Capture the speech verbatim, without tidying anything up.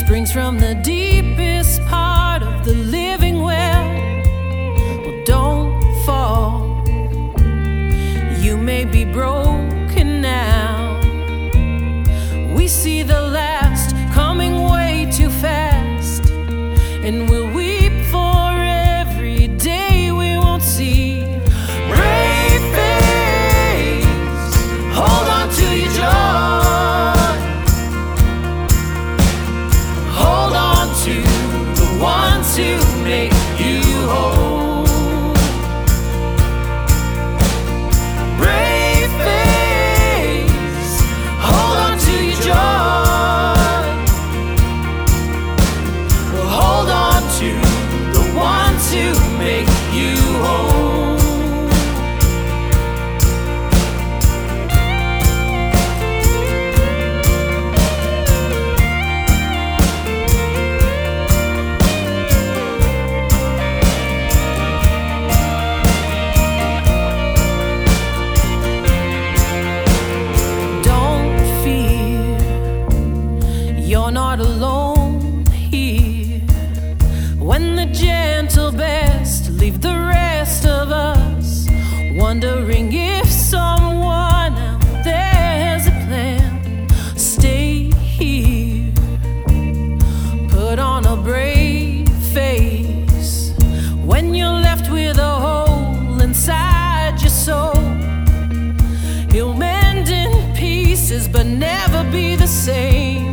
springs from the deepest part of the living well. Well, don't fall. You may be broken now. We see the last coming way too fast, and we'll weep for every day we won't see. Brave face, hold on to your joy. Hold on to the ones who make you whole. Brave face, hold on to your joy. Well, hold on to the ones who make you whole. You're not alone here. When the gentle best leave the rest of us wondering if someone out there has a plan. Stay here, put on a brave face. When you're left with a hole inside your soul, you'll mend in pieces but never be the same.